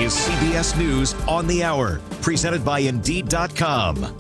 is CBS News on the Hour, presented by Indeed.com.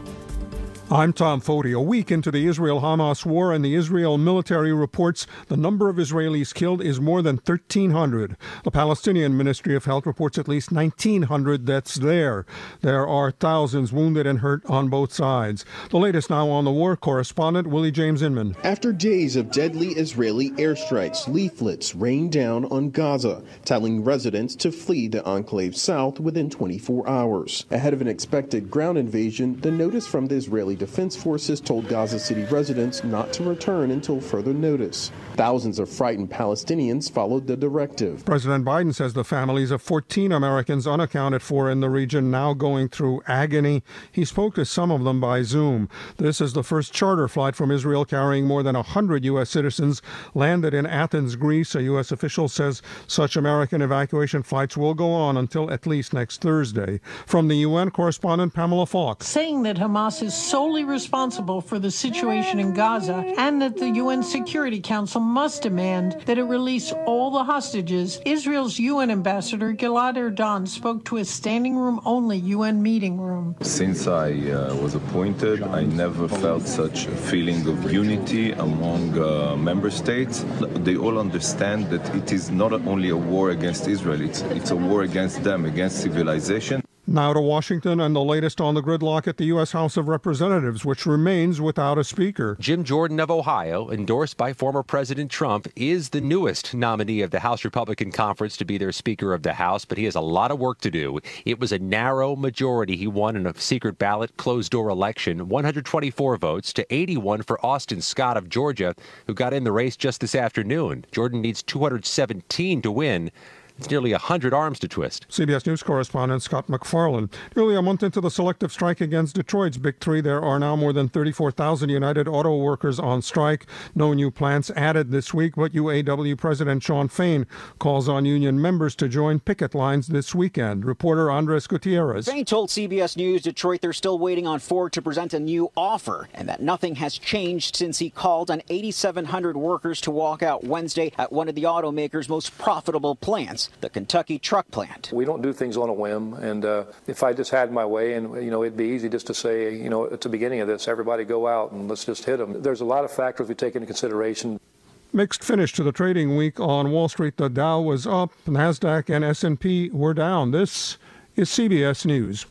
I'm Tom Foti. A week into the Israel-Hamas war, and the Israel military reports the number of Israelis killed is more than 1,300. The Palestinian Ministry of Health reports at least 1,900 deaths there. There are thousands wounded and hurt on both sides. The latest now on the war, correspondent Willie James Inman. After days of deadly Israeli airstrikes, leaflets rained down on Gaza, telling residents to flee the enclave south within 24 hours. Ahead of an expected ground invasion, the notice from the Israeli Defense Forces told Gaza City residents not to return until further notice. Thousands of frightened Palestinians followed the directive. President Biden says the families of 14 Americans unaccounted for in the region now going through agony. He spoke to some of them by Zoom. This is the first charter flight from Israel carrying more than 100 U.S. citizens landed in Athens, Greece. A U.S. official says such American evacuation flights will go on until at least next Thursday. From the UN, correspondent Pamela Falk. Saying that Hamas is solely responsible for the situation in Gaza and that the UN Security Council must demand that it release all the hostages, Israel's UN ambassador Gilad Erdan spoke to a standing room only UN meeting room. Since I was appointed, I never felt such a feeling of unity among member states. They all understand that it is not only a war against Israel, it's a war against them, against civilization. Now to Washington and the latest on the gridlock at the U.S. House of Representatives, which remains without a speaker. Jim Jordan of Ohio, endorsed by former President Trump, is the newest nominee of the House Republican Conference to be their Speaker of the House, but he has a lot of work to do. It was a narrow majority he won in a secret ballot closed-door election, 124 votes to 81 for Austin Scott of Georgia, who got in the race just this afternoon. Jordan needs 217 to win. It's nearly 100 arms to twist. CBS News correspondent Scott McFarland. Nearly a month into the selective strike against Detroit's Big Three, there are now more than 34,000 United Auto Workers on strike. No new plants added this week, but UAW President Shawn Fain calls on union members to join picket lines this weekend. Reporter Andres Gutierrez. Fain told CBS News Detroit they're still waiting on Ford to present a new offer and that nothing has changed since he called on 8,700 workers to walk out Wednesday at one of the automaker's most profitable plants, the Kentucky truck plant. We don't do things on a whim, and if I just had my way, and it'd be easy just to say, at the beginning of this, everybody go out and let's just hit them. There's a lot of factors we take into consideration. Mixed finish to the trading week on Wall Street. The Dow was up, NASDAQ and S&P were down. This is CBS News.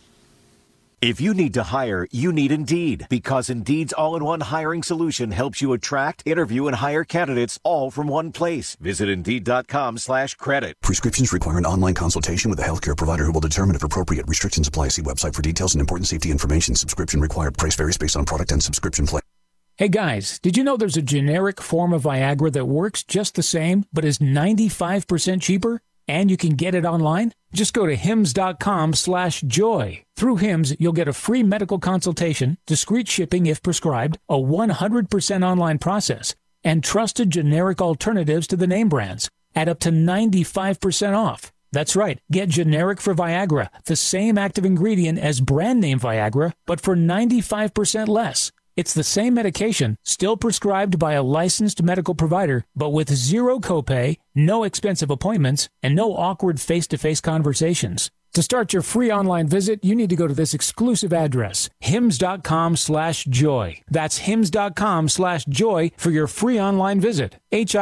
If you need to hire, you need Indeed, because Indeed's all-in-one hiring solution helps you attract, interview, and hire candidates all from one place. Visit Indeed.com/credit. Prescriptions require an online consultation with a healthcare provider who will determine if appropriate. Restrictions apply. See website for details and important safety information. Subscription required. Price varies based on product and subscription plan. Hey guys, did you know there's a generic form of Viagra that works just the same, but is 95% cheaper? And you can get it online? Just go to hims.com/joy. Through Hims, you'll get a free medical consultation, discreet shipping if prescribed, a 100% online process, and trusted generic alternatives to the name brands at up to 95% off. That's right. Get generic for Viagra, the same active ingredient as brand name Viagra, but for 95% less. It's the same medication, still prescribed by a licensed medical provider, but with zero copay, no expensive appointments, and no awkward face-to-face conversations. To start your free online visit, you need to go to this exclusive address, hims.com/joy. That's hims.com/joy for your free online visit.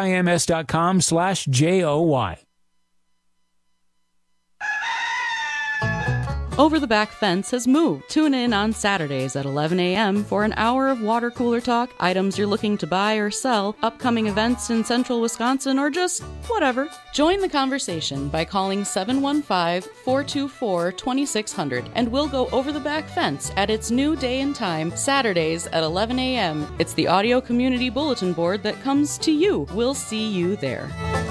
HIMS.com/JOY. Over the Back Fence has moved. Tune in on Saturdays at 11 a.m. for an hour of water cooler talk, items you're looking to buy or sell, upcoming events in central Wisconsin, or just whatever. Join the conversation by calling 715-424-2600, and we'll go over the back fence at its new day and time, Saturdays at 11 a.m. It's the audio community bulletin board that comes to you. We'll see you there.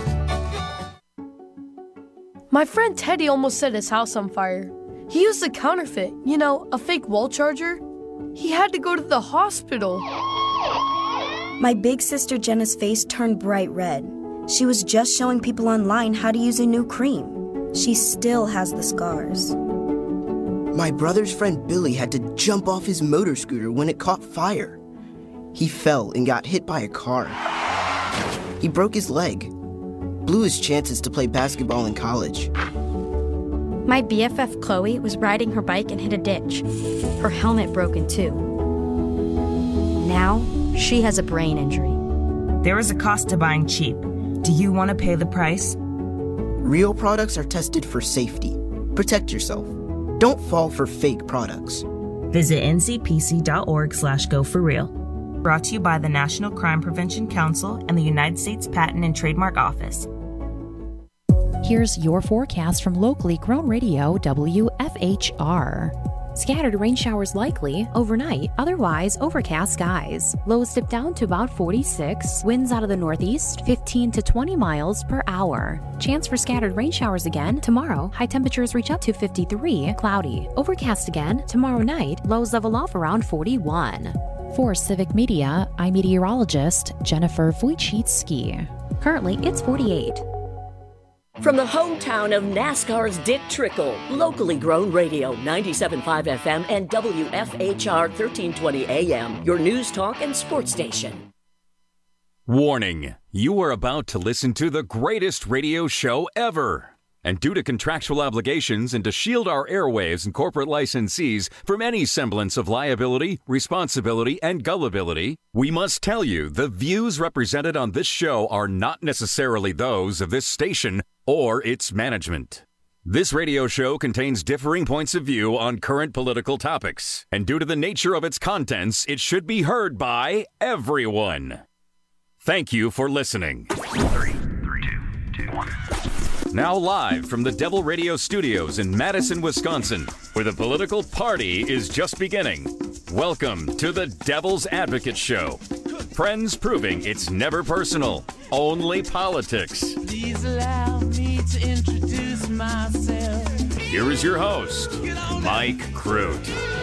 My friend Teddy almost set his house on fire. He used a counterfeit, a fake wall charger. He had to go to the hospital. My big sister Jenna's face turned bright red. She was just showing people online how to use a new cream. She still has the scars. My brother's friend Billy had to jump off his motor scooter when it caught fire. He fell and got hit by a car. He broke his leg, blew his chances to play basketball in college. My BFF Chloe was riding her bike and hit a ditch. Her helmet broke in two. Now, she has a brain injury. There is a cost to buying cheap. Do you want to pay the price? Real products are tested for safety. Protect yourself. Don't fall for fake products. Visit ncpc.org/go4real. Brought to you by the National Crime Prevention Council and the United States Patent and Trademark Office. Here's your forecast from locally grown radio WFHR. Scattered rain showers likely overnight, otherwise overcast skies. Lows dip down to about 46. Winds out of the northeast, 15 to 20 miles per hour. Chance for scattered rain showers again tomorrow. High temperatures reach up to 53. Cloudy. Overcast again tomorrow night. Lows level off around 41. For Civic Media, I'm meteorologist Jennifer Wojcicki. Currently, it's 48. From the hometown of NASCAR's Dick Trickle, locally grown radio, 97.5 FM and WFHR 1320 AM, your news, talk, and sports station. Warning, you are about to listen to the greatest radio show ever. And due to contractual obligations and to shield our airwaves and corporate licensees from any semblance of liability, responsibility, and gullibility, we must tell you the views represented on this show are not necessarily those of this station or its management. This radio show contains differing points of view on current political topics, and due to the nature of its contents, it should be heard by everyone. Thank you for listening. 3, 2, 1. Now live from the Devil Radio Studios in Madison, Wisconsin, where the political party is just beginning. Welcome to the Devil's Advocate Show. Friends proving it's never personal, only politics. Please allow me to introduce myself. Here is your host, Mike Crute.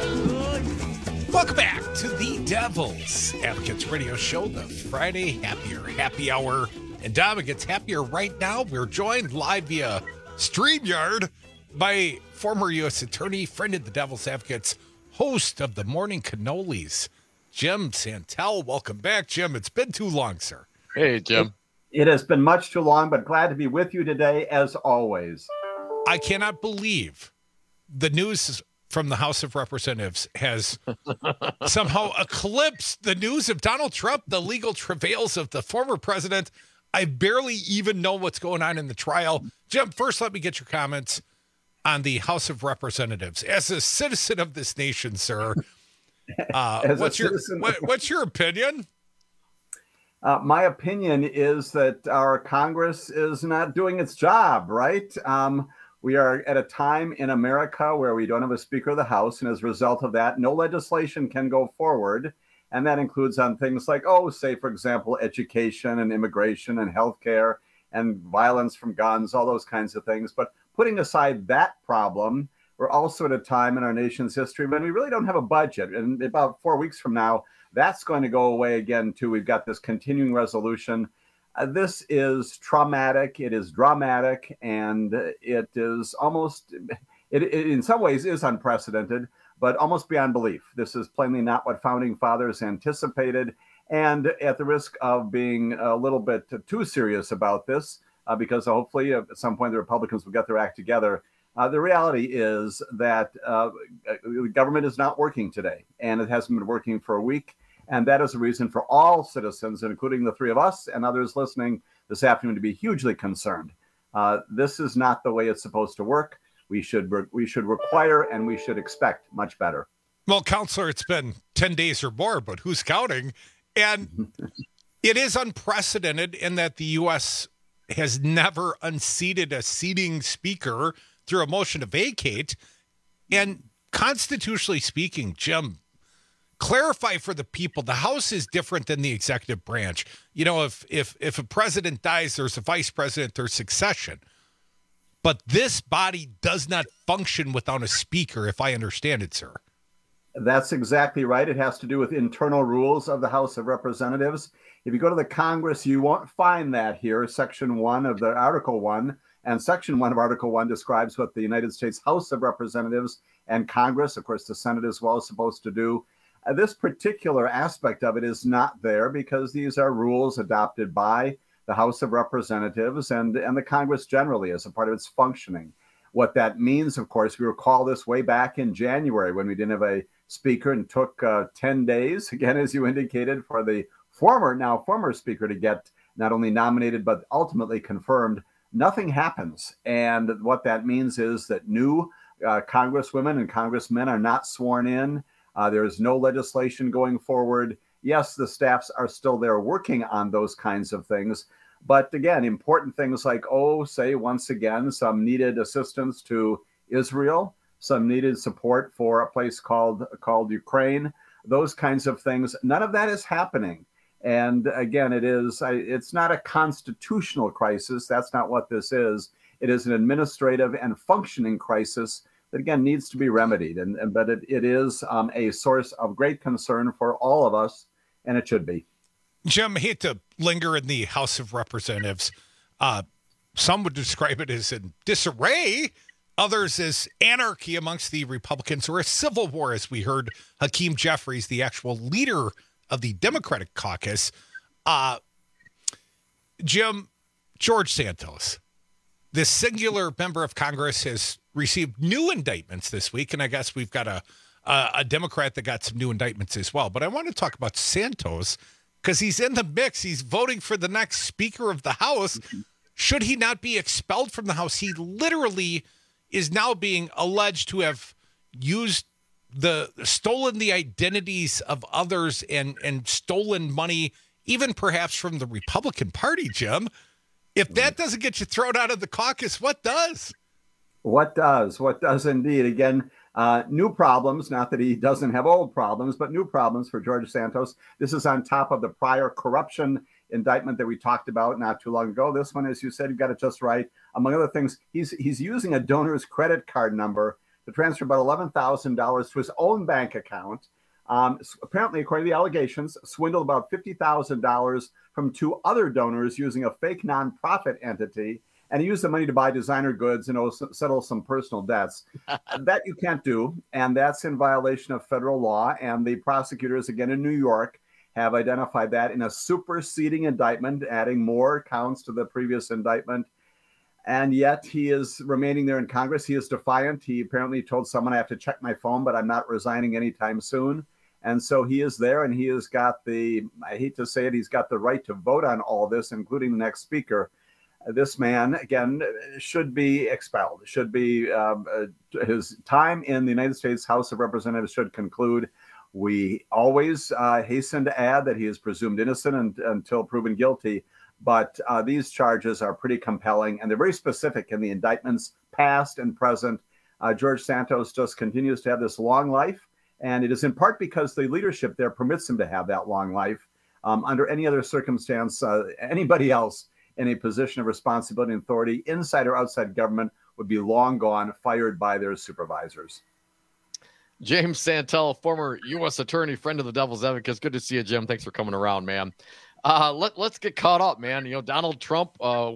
Welcome back to the Devil's Advocates Radio Show, the Friday Happy Hour. And Dom, it gets happier right now. We're joined live via StreamYard by former U.S. Attorney, friend of the Devil's Advocates, host of the Morning Cannolis, Jim Santel. Welcome back, Jim. It's been too long, sir. Hey, Jim. It has been much too long, but glad to be with you today, as always. I cannot believe the news from the House of Representatives has somehow eclipsed the news of Donald Trump, the legal travails of the former president. I barely even know what's going on in the trial. Jim, first let me get your comments on the House of Representatives. As a citizen of this nation, sir, what's your opinion? My opinion is that our Congress is not doing its job, right? We are at a time in America where we don't have a Speaker of the House, and as a result of that, no legislation can go forward. And that includes on things like, say, for example, education and immigration and healthcare and violence from guns, all those kinds of things. But putting aside that problem, we're also at a time in our nation's history when we really don't have a budget. And about 4 weeks from now, that's going to go away again, too. We've got this continuing resolution. This is traumatic. It is dramatic. And it is almost, it in some ways is unprecedented, but almost beyond belief. This is plainly not what founding fathers anticipated. And at the risk of being a little bit too serious about this, because hopefully at some point the Republicans will get their act together, the reality is that the government is not working today, and it hasn't been working for a week. And that is a reason for all citizens, including the three of us and others listening this afternoon, to be hugely concerned. This is not the way it's supposed to work. We should require and we should expect much better. Well, Counselor, it's been 10 days or more, but who's counting? And it is unprecedented in that the U.S. has never unseated a seating speaker through a motion to vacate. And constitutionally speaking, Jim, clarify for the people, the House is different than the executive branch. You know, if a president dies, there's a vice president, there's succession. But this body does not function without a speaker, if I understand it, sir. That's exactly right. It has to do with internal rules of the House of Representatives. If you go to the Congress, you won't find that here. Section 1 of the Article 1 and Section 1 of Article 1 describes what the United States House of Representatives and Congress, of course, the Senate as well, is supposed to do. This particular aspect of it is not there because these are rules adopted by the House of Representatives and the Congress generally as a part of its functioning. What that means, of course, we recall this way back in January when we didn't have a speaker and took 10 days, again, as you indicated, for the former speaker to get not only nominated, but ultimately confirmed. Nothing happens. And what that means is that new congresswomen and congressmen are not sworn in. There is no legislation going forward. Yes, the staffs are still there working on those kinds of things. But again, important things like, say once again, some needed assistance to Israel, some needed support for a place called Ukraine, those kinds of things. None of that is happening. And again, it's not a constitutional crisis. That's not what this is. It is an administrative and functioning crisis that, again, needs to be remedied. But it is a source of great concern for all of us, and it should be. Jim, I hate to linger in the House of Representatives. Some would describe it as in disarray, others as anarchy amongst the Republicans, or a civil war, as we heard Hakeem Jeffries, the actual leader of the Democratic caucus. Jim, George Santos, this singular member of Congress, has received new indictments this week, and I guess we've got a Democrat that got some new indictments as well. But I want to talk about Santos, because he's in the mix. He's voting for the next Speaker of the House. Should he not be expelled from the House? He literally is now being alleged to have stolen the identities of others and stolen money, even perhaps from the Republican Party, Jim. If that doesn't get you thrown out of the caucus, what does? What does indeed. Again, new problems, not that he doesn't have old problems, but new problems for George Santos. This is on top of the prior corruption indictment that we talked about not too long ago. This one, as you said, you got it just right. Among other things, he's using a donor's credit card number to transfer about $11,000 to his own bank account. Apparently, according to the allegations, swindled about $50,000 from two other donors using a fake nonprofit entity. And he used the money to buy designer goods and settle some personal debts. That you can't do, and that's in violation of federal law. And the prosecutors, again in New York, have identified that in a superseding indictment, adding more counts to the previous indictment. And yet he is remaining there in Congress. He is defiant. He apparently told someone, I have to check my phone, but I'm not resigning anytime soon. And so he is there, and he has got I hate to say it, he's got the right to vote on all this, including the next speaker. This man, again, should be expelled. Should be his time in the United States House of Representatives should conclude. We always hasten to add that he is presumed innocent until proven guilty. But these charges are pretty compelling, and they're very specific in the indictments, past and present. George Santos just continues to have this long life, and it is in part because the leadership there permits him to have that long life. Under any other circumstance, anybody else in a position of responsibility and authority, inside or outside government, would be long gone, fired by their supervisors. James Santel, former U.S. attorney, friend of the Devil's Advocates. Good to see you, Jim. Thanks for coming around, man. Let's get caught up, man. You know, Donald Trump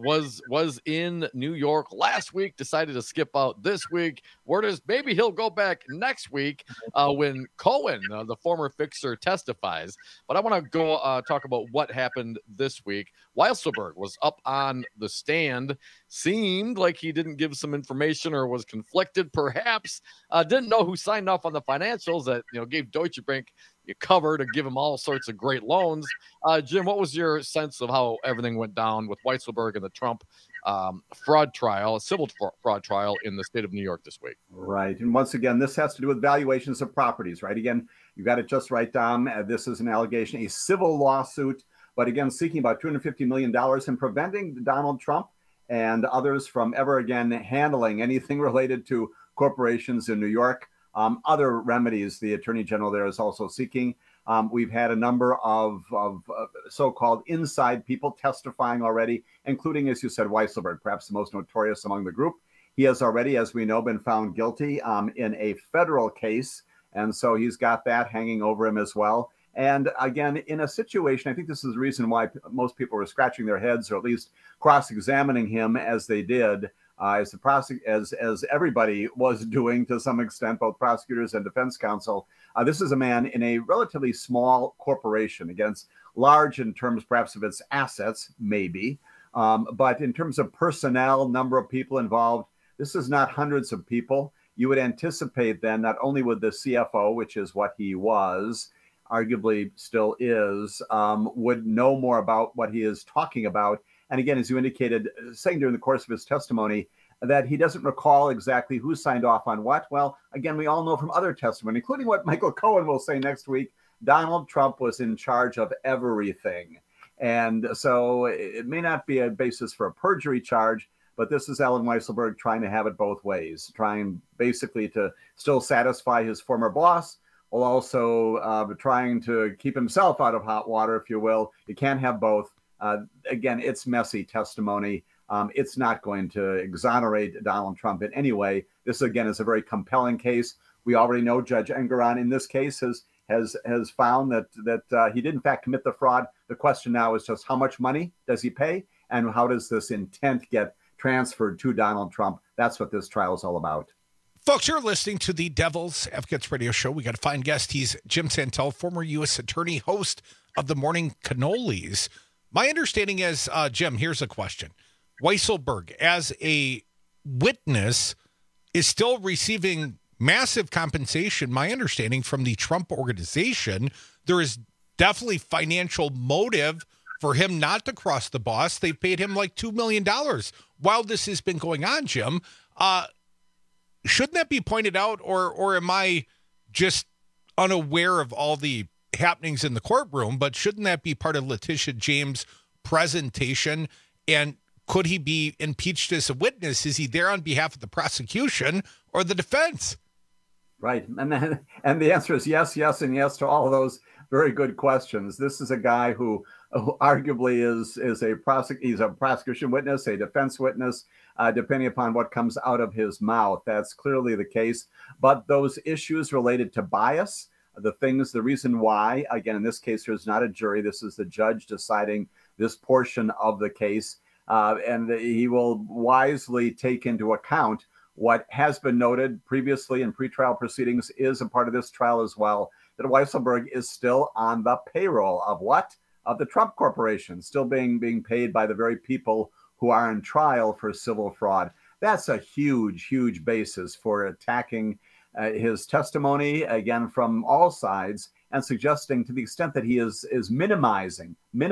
was in New York last week, decided to skip out this week. Word is maybe he'll go back next week when Cohen, the former fixer, testifies. But I want to go talk about what happened this week. Weisselberg was up on the stand, seemed like he didn't give some information or was conflicted, perhaps. Didn't know who signed off on the financials that, gave Deutsche Bank cover to give him all sorts of great loans. Jim, what was your sense of how everything went down with Weisselberg and the Trump fraud trial, a civil fraud trial in the state of New York this week? Right. And once again, this has to do with valuations of properties, right? Again, you got it just right, Dom. This is an allegation, a civil lawsuit, but again, seeking about $250 million and preventing Donald Trump and others from ever again handling anything related to corporations in New York. Other remedies the Attorney General there is also seeking. We've had a number of so-called inside people testifying already, including, as you said, Weisselberg, perhaps the most notorious among the group. He has already, as we know, been found guilty in a federal case, and so he's got that hanging over him as well. And again, in a situation, I think this is the reason why most people were scratching their heads, or at least cross-examining him as they did, as everybody was doing to some extent, both prosecutors and defense counsel. This is a man in a relatively small corporation, against large in terms perhaps of its assets, maybe, but in terms of personnel, number of people involved, This is not hundreds of people. You would anticipate then not only would the CFO, which is what he was, arguably still is, would know more about what he is talking about. And again, as you indicated, saying during the course of his testimony that he doesn't recall exactly who signed off on what. Well, again, we all know from other testimony, including what Michael Cohen will say next week, Donald Trump was in charge of everything. And so it may not be a basis for a perjury charge, but this is Allen Weisselberg trying to have it both ways, trying basically to still satisfy his former boss, while also trying to keep himself out of hot water, if you will. You can't have both. Again, it's messy testimony. It's not going to exonerate Donald Trump in any way. This, again, is a very compelling case. We already know Judge Engoron in this case has found that he did, in fact, commit the fraud. The question now is just how much money does he pay, and how does this intent get transferred to Donald Trump? That's what this trial is all about. Folks, you're listening to the Devil's Advocates Radio Show. We got a fine guest. He's Jim Santel, former U.S. attorney, host of the Morning Cannolis. My understanding is, Jim, here's a question. Weisselberg, as a witness, is still receiving massive compensation, my understanding, from the Trump organization. There is definitely financial motive for him not to cross the boss. They paid him like $2 million while this has been going on, Jim. Shouldn't that be pointed out, or am I just unaware of all the happenings in the courtroom? But shouldn't that be part of Letitia James' presentation? And could he be impeached as a witness? Is he there on behalf of the prosecution or the defense? Right. And the answer is yes, yes, and yes to all of those very good questions. This is a guy who arguably is a prosecution witness, a defense witness, depending upon what comes out of his mouth. That's clearly the case. But those issues related to bias, the reason why, again, in this case, there's not a jury. This is the judge deciding this portion of the case. And he will wisely take into account what has been noted previously in pretrial proceedings is a part of this trial as well, that Weisselberg is still on the payroll of what? Of the Trump Corporation, still being paid by the very people who are in trial for civil fraud. That's a huge, huge basis for attacking his testimony, again, from all sides, and suggesting to the extent that he is minimizing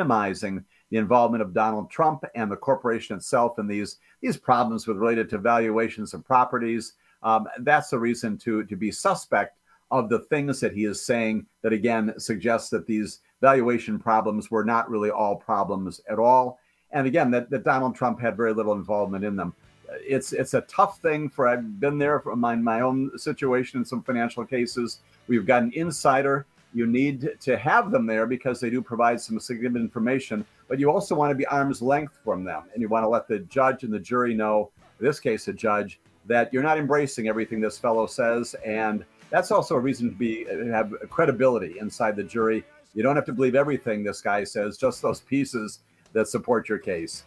the involvement of Donald Trump and the corporation itself in these problems related to valuations of properties. That's a reason to be suspect of the things that he is saying that, again, suggests that these valuation problems were not really all problems at all. And again, that Donald Trump had very little involvement in them. It's a tough thing I've been there for my own situation in some financial cases. We've got an insider. You need to have them there because they do provide some significant information, but you also want to be arm's length from them. And you want to let the judge and the jury know, in this case, a judge, that you're not embracing everything this fellow says. And that's also a reason to have credibility inside the jury. You don't have to believe everything this guy says, just those pieces that support your case.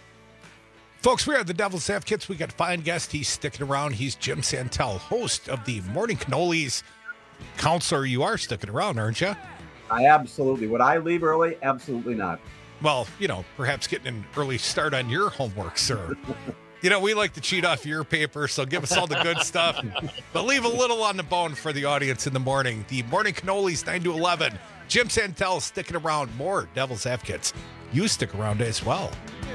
Folks, we are the Devil's Advocates. We got a fine guest. He's sticking around. He's Jim Santel, host of the Morning Cannolis. Counselor, you are sticking around, aren't you? I absolutely. Would I leave early? Absolutely not. Well, perhaps getting an early start on your homework, sir. We like to cheat off your paper, so give us all the good stuff. But leave a little on the bone for the audience in the morning. The Morning Cannolis, 9 to 11. Jim Santel sticking around. More Devil's Advocates. You stick around as well.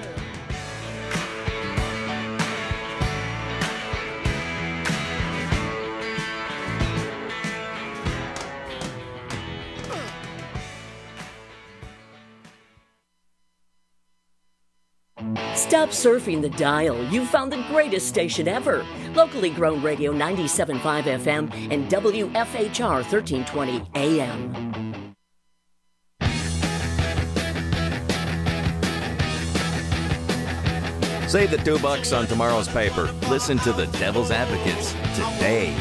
Stop surfing the dial. You found the greatest station ever. Locally grown radio 97.5 FM and WFHR 1320 AM. Save the $2 on tomorrow's paper. Listen to the Devil's Advocates today.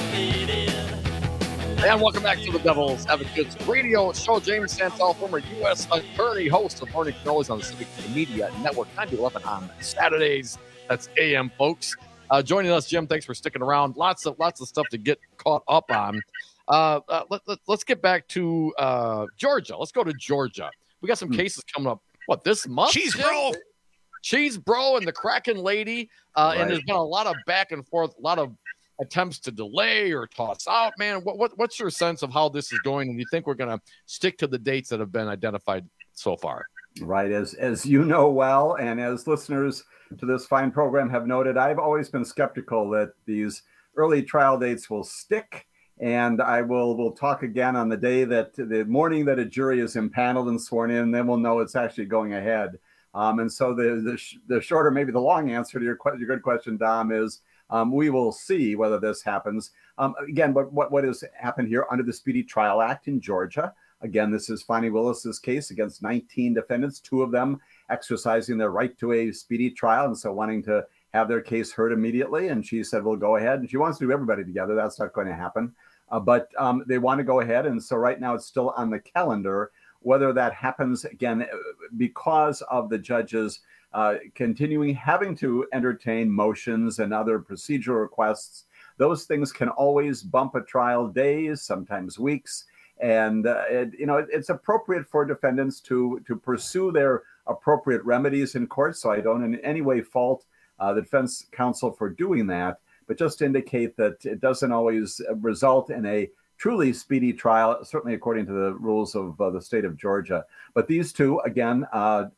And welcome back to the Devil's Advocates Radio Show. James Santel, former U.S. attorney, host of Morning Cannolis on the Civic Media Network, 9 to 11 on Saturdays. That's AM, folks. Joining us, Jim, thanks for sticking around. Lots of stuff to get caught up on. Let's get back to Georgia. Let's go to Georgia. We got some cases coming up, this month? Cheese roll! Cheese Bro and the Kraken Lady. And there's been a lot of back and forth, a lot of attempts to delay or toss out. Man, what's your sense of how this is going? And do you think we're going to stick to the dates that have been identified so far? Right. As you know well, and as listeners to this fine program have noted, I've always been skeptical that these early trial dates will stick. And we'll talk again on the morning that a jury is impaneled and sworn in, then we'll know it's actually going ahead. And so the shorter, maybe the long answer to your good question, Dom, is we will see whether this happens. Again, what has happened here under the Speedy Trial Act in Georgia? Again, this is Fani Willis's case against 19 defendants, 2 of them exercising their right to a speedy trial, and so wanting to have their case heard immediately. And she said, we'll go ahead. And she wants to do everybody together. That's not going to happen. But they want to go ahead. And so right now it's still on the calendar. Whether that happens, again, because of the judges continuing having to entertain motions and other procedural requests, those things can always bump a trial days, sometimes weeks. And, it's appropriate for defendants to pursue their appropriate remedies in court. So I don't in any way fault the defense counsel for doing that, but just indicate that it doesn't always result in a truly speedy trial, certainly according to the rules of the state of Georgia. But these 2, again,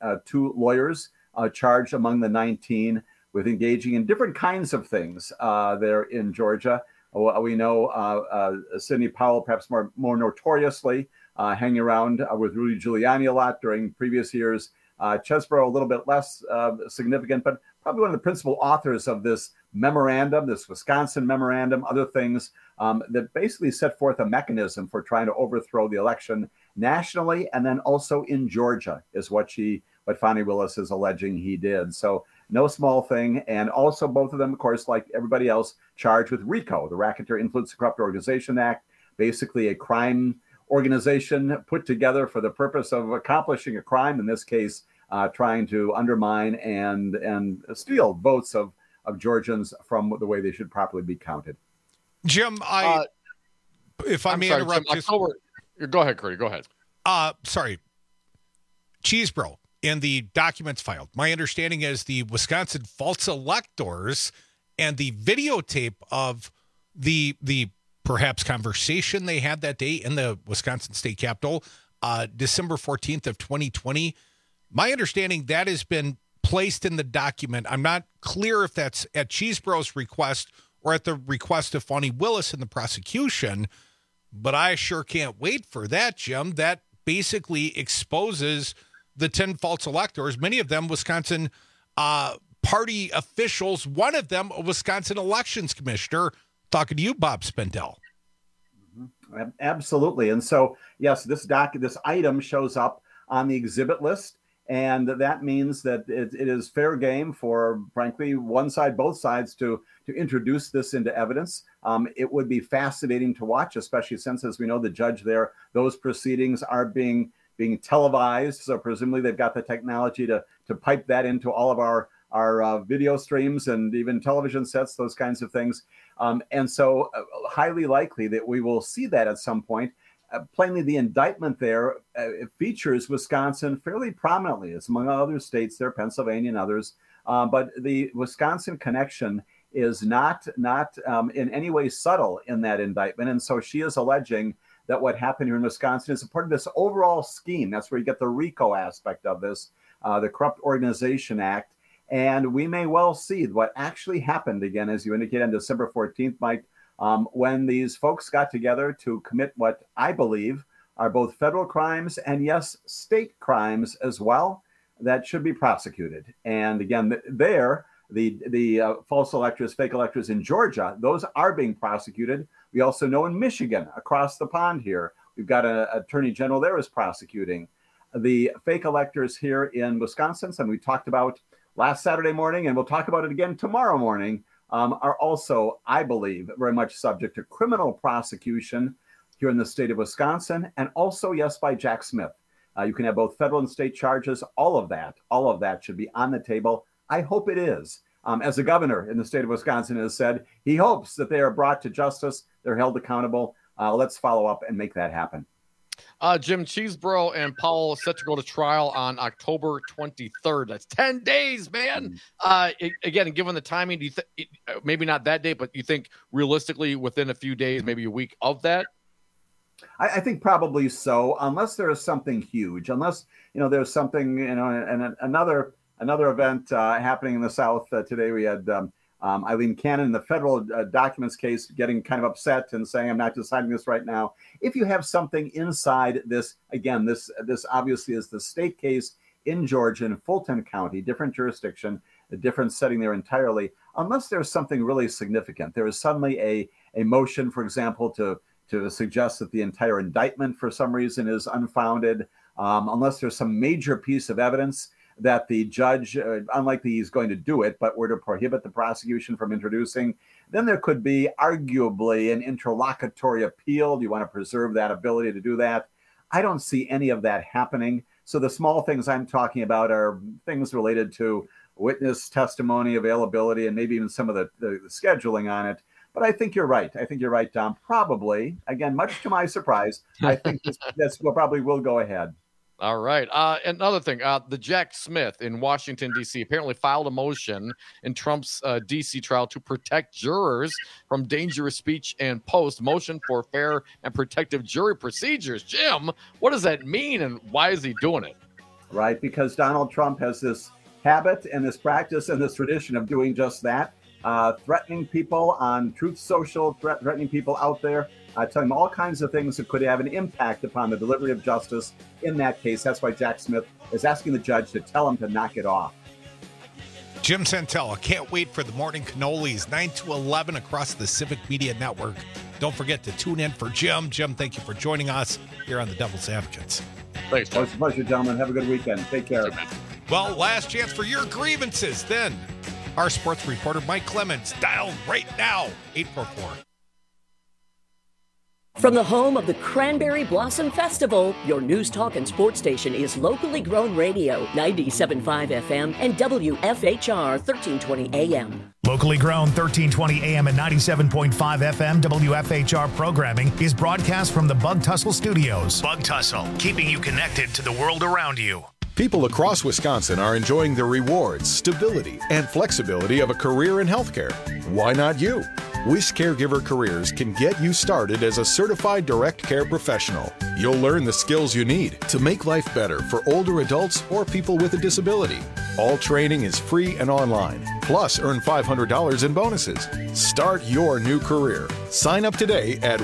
2 lawyers charged among the 19 with engaging in different kinds of things there in Georgia. We know Sidney Powell, perhaps more notoriously, hanging around with Rudy Giuliani a lot during previous years. Chesbrough, a little bit less significant, but probably one of the principal authors of this memorandum, this Wisconsin memorandum, other things that basically set forth a mechanism for trying to overthrow the election nationally, and then also in Georgia is what Fani Willis is alleging he did. So no small thing. And also both of them, of course, like everybody else, charged with RICO, the Racketeer Influence and Corrupt Organization Act, basically a crime organization put together for the purpose of accomplishing a crime, in this case, trying to undermine and steal votes of Georgians from the way they should properly be counted. Jim, if I may interrupt, go ahead, Curry. Go ahead. Sorry, Cheesebro and the documents filed. My understanding is the Wisconsin false electors and the videotape of the perhaps conversation they had that day in the Wisconsin State Capitol, December 14th of 2020. My understanding that has been placed in the document. I'm not clear if that's at Cheesebro's request or at the request of Fani Willis in the prosecution, but I sure can't wait for that, Jim. That basically exposes the 10 false electors, many of them Wisconsin party officials, one of them a Wisconsin elections commissioner. Talking to you, Bob Spindell. Mm-hmm. Absolutely. And so, yes, this item shows up on the exhibit list. And that means that it is fair game for, frankly, one side, both sides to introduce this into evidence. It would be fascinating to watch, especially since, as we know, the judge there, those proceedings are being televised. So presumably they've got the technology to pipe that into all of our video streams and even television sets, those kinds of things. And so highly likely that we will see that at some point. Plainly, the indictment there it features Wisconsin fairly prominently. It's among other states there, Pennsylvania and others. But the Wisconsin connection is not in any way subtle in that indictment. And so she is alleging that what happened here in Wisconsin is a part of this overall scheme. That's where you get the RICO aspect of this, the Corrupt Organization Act. And we may well see what actually happened again, as you indicated, on December 14th, Mike, when these folks got together to commit what I believe are both federal crimes and, yes, state crimes as well that should be prosecuted. And again, the false electors, fake electors in Georgia, those are being prosecuted. We also know in Michigan, across the pond here, we've got an attorney general there is prosecuting. The fake electors here in Wisconsin, and we talked about last Saturday morning, and we'll talk about it again tomorrow morning, are also, I believe, very much subject to criminal prosecution here in the state of Wisconsin, and also, yes, by Jack Smith. You can have both federal and state charges. All of that should be on the table. I hope it is. As the governor in the state of Wisconsin has said, he hopes that they are brought to justice, they're held accountable. Let's follow up and make that happen. Jim Cheesebro and Powell set to go to trial on October 23rd. That's 10 days, man. Again, given the timing, do you think maybe not that day, but you think realistically within a few days, maybe a week of that? I think probably so, unless there is something huge, unless, there's something, and another event happening in the South today. We had Eileen Cannon in the federal documents case getting kind of upset and saying, I'm not deciding this right now. If you have something inside this, again, this obviously is the state case in Georgia in Fulton County, different jurisdiction, a different setting there entirely, unless there's something really significant. There is suddenly a motion, for example, to suggest that the entire indictment for some reason is unfounded, unless there's some major piece of evidence that the judge, unlikely he's going to do it, but were to prohibit the prosecution from introducing, then there could be arguably an interlocutory appeal. Do you want to preserve that ability to do that? I don't see any of that happening. So the small things I'm talking about are things related to witness testimony availability and maybe even some of the scheduling on it. But I think you're right. Tom. Probably, again, much to my surprise, I think this probably will go ahead. All right. Another thing, the Jack Smith in Washington, D.C. apparently filed a motion in Trump's D.C. trial to protect jurors from dangerous speech and post motion for fair and protective jury procedures. Jim, what does that mean and why is he doing it? Right, because Donald Trump has this habit and this practice and this tradition of doing just that. Threatening people on Truth Social, threatening people out there, telling them all kinds of things that could have an impact upon the delivery of justice in that case. That's why Jack Smith is asking the judge to tell him to knock it off. Jim Santel, I can't wait for the morning cannolis, 9 to 11 across the Civic Media Network. Don't forget to tune in for Jim. Jim, thank you for joining us here on the Devil's Advocates. Thanks, Jim. It's a pleasure, gentlemen. Have a good weekend. Take care. Well, last chance for your grievances. Then our sports reporter, Mike Clemens, dial right now, 844. From the home of the Cranberry Blossom Festival, your news, talk, and sports station is locally grown radio, 97.5 FM and WFHR 1320 AM. Locally grown 1320 AM and 97.5 FM WFHR programming is broadcast from the Bug Tussle Studios. Bug Tussle, keeping you connected to the world around you. People across Wisconsin are enjoying the rewards, stability, and flexibility of a career in healthcare. Why not you? WIS Caregiver Careers can get you started as a certified direct care professional. You'll learn the skills you need to make life better for older adults or people with a disability. All training is free and online. Plus, earn $500 in bonuses. Start your new career. Sign up today at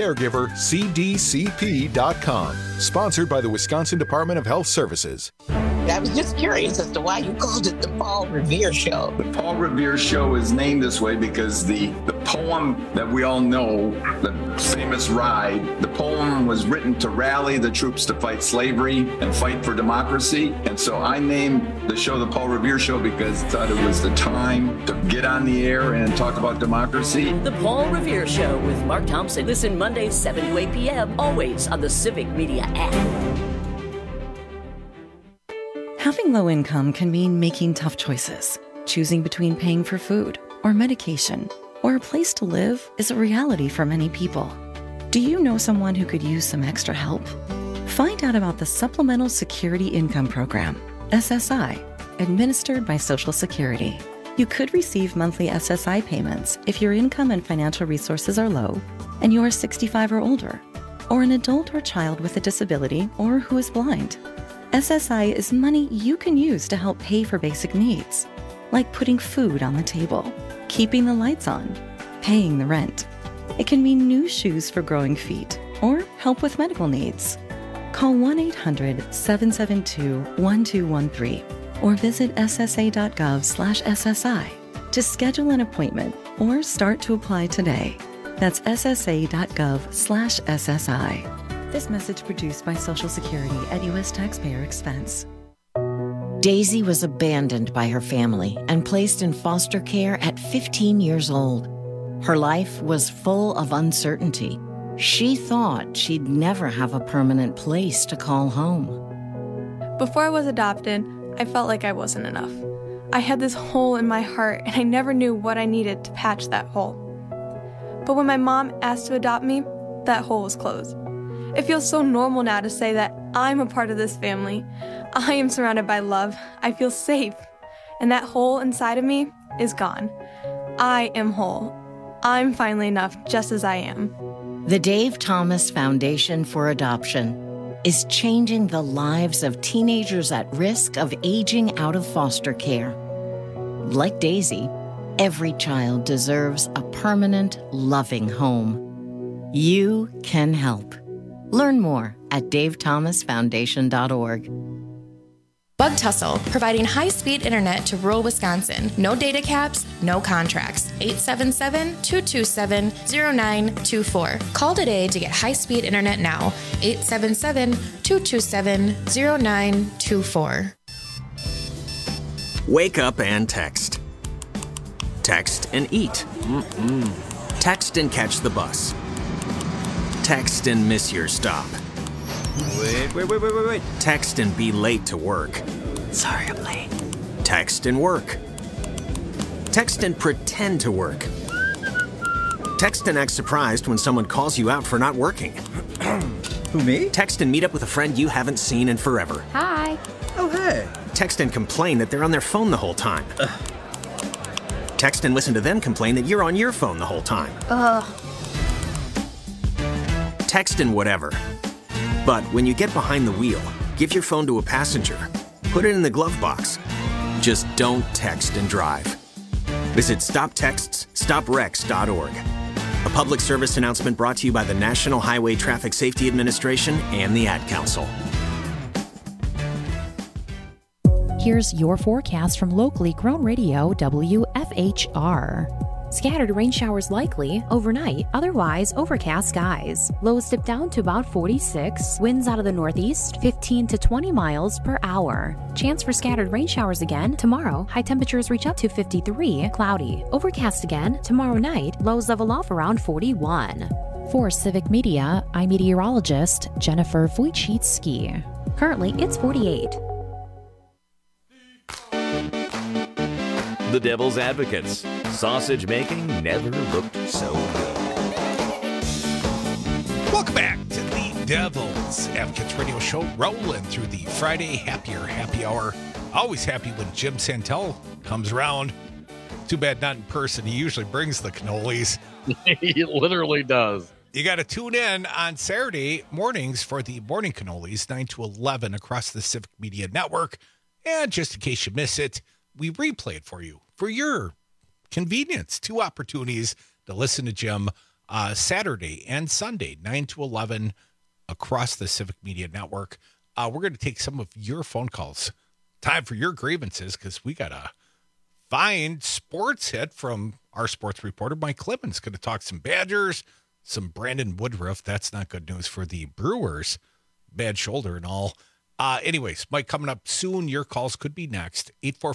WisCaregiverCDCP.com. Sponsored by the Wisconsin Department of Health Services. I was just curious as to why you called it the Paul Revere Show. The Paul Revere Show is named this way because the poem that we all know, the famous Ride, the poem was written to rally the troops to fight slavery and fight for democracy. And so I named the show the Paul Revere Show because I thought it was the time to get on the air and talk about democracy. The Paul Revere Show with Mark Thompson. Listen Mondays 7 to 8 p.m. always on the Civic Media app. Having low income can mean making tough choices. Choosing between paying for food or medication or a place to live is a reality for many people. Do you know someone who could use some extra help? Find out about the Supplemental Security Income Program, SSI, administered by Social Security. You could receive monthly SSI payments if your income and financial resources are low and you are 65 or older, or an adult or child with a disability or who is blind. SSI is money you can use to help pay for basic needs, like putting food on the table, keeping the lights on, paying the rent. It can mean new shoes for growing feet or help with medical needs. Call 1-800-772-1213 or visit ssa.gov/SSI to schedule an appointment or start to apply today. That's ssa.gov/SSI. This message produced by Social Security at U.S. taxpayer expense. Daisy was abandoned by her family and placed in foster care at 15 years old. Her life was full of uncertainty. She thought she'd never have a permanent place to call home. Before I was adopted, I felt like I wasn't enough. I had this hole in my heart, and I never knew what I needed to patch that hole. But when my mom asked to adopt me, that hole was closed. It feels so normal now to say that I'm a part of this family. I am surrounded by love. I feel safe. And that hole inside of me is gone. I am whole. I'm finally enough just as I am. The Dave Thomas Foundation for Adoption is changing the lives of teenagers at risk of aging out of foster care. Like Daisy, every child deserves a permanent, loving home. You can help. Learn more at davethomasfoundation.org. Bug Tussle, providing high-speed internet to rural Wisconsin. No data caps, no contracts. 877-227-0924. Call today to get high-speed internet now. 877-227-0924. Wake up and text. Text and eat. Text and catch the bus. Text and miss your stop. Wait. Text and be late to work. Sorry, I'm late. Text and work. Text and pretend to work. Text and act surprised when someone calls you out for not working. Who, me? Text and meet up with a friend you haven't seen in forever. Hi. Oh, hey. Text and complain that they're on their phone the whole time. Text and listen to them complain that you're on your phone the whole time. Text and whatever. But when you get behind the wheel, give your phone to a passenger. Put it in the glove box. Just don't text and drive. Visit StopTextsStopWrecks.org. A public service announcement brought to you by the National Highway Traffic Safety Administration and the Ad Council. Here's your forecast from locally grown radio WFHR. Scattered rain showers likely overnight, otherwise overcast skies. Lows dip down to about 46. Winds out of the northeast, 15 to 20 miles per hour. Chance for scattered rain showers again tomorrow. High temperatures reach up to 53. Cloudy. Overcast again tomorrow night. Lows level off around 41. For Civic Media, I'm meteorologist Jennifer Wojcicki. Currently, it's 48. The Devil's Advocates. Sausage making never looked so good. Welcome back to the Devil's Advocates radio show, rolling through the Friday Happy Hour. Always happy when Jim Santel comes around. Too bad not in person. He usually brings the cannolis. He literally does. You got to tune in on Saturday mornings for the morning cannolis, 9 to 11 across the Civic Media Network. And just in case you miss it, we replay it for you for your convenience. 2 opportunities to listen to Jim Saturday and Sunday, 9 to 11 across the Civic Media Network. We're going to take some of your phone calls. Time for your grievances because we got a fine sports hit from our sports reporter, Mike Clemens. Going to talk some Badgers, some Brandon Woodruff. That's not good news for the Brewers. Bad shoulder and all. Anyways, Mike, coming up soon. Your calls could be next.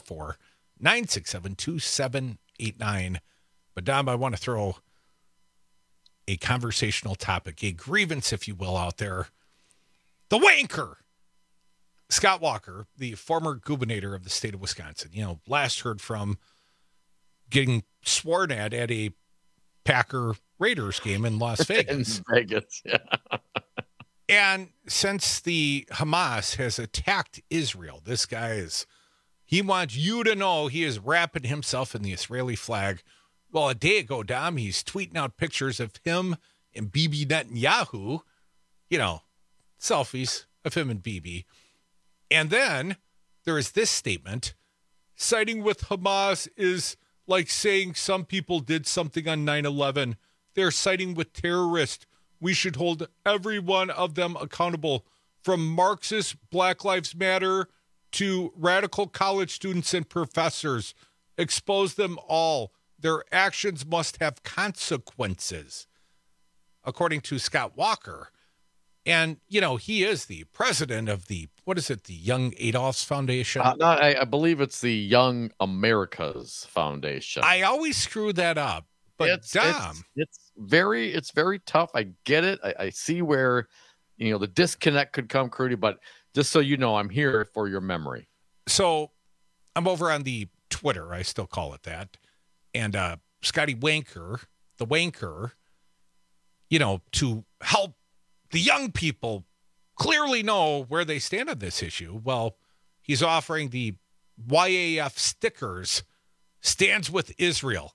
844-967-2789. But Dom, I want to throw a conversational topic, a grievance, if you will, out there. The wanker, Scott Walker, the former gubernator of the state of Wisconsin. Last heard from getting sworn at a Packer Raiders game in Las Vegas. In Vegas, yeah. And since the Hamas has attacked Israel, this guy he wants you to know he is wrapping himself in the Israeli flag. Well, a day ago, Dom, he's tweeting out pictures of him and Bibi Netanyahu, selfies of him and Bibi. And then there is this statement, siding with Hamas is like saying some people did something on 9/11. They're siding with terrorists. We should hold every one of them accountable, from Marxist Black Lives Matter to radical college students and professors. Expose them all. Their actions must have consequences, according to Scott Walker. And, he is the president of the Young Adolph's Foundation? I believe it's the Young America's Foundation. I always screw that up. But Dom, it's very tough. I get it. I see where, the disconnect could come, Crudy, but just so you know, I'm here for your memory. So I'm over on the Twitter. I still call it that. And Scotty Wanker, the wanker, to help the young people clearly know where they stand on this issue. Well, he's offering the YAF stickers, stands with Israel.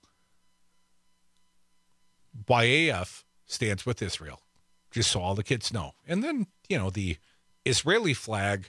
YAF stands with Israel, just so all the kids know. And then, the Israeli flag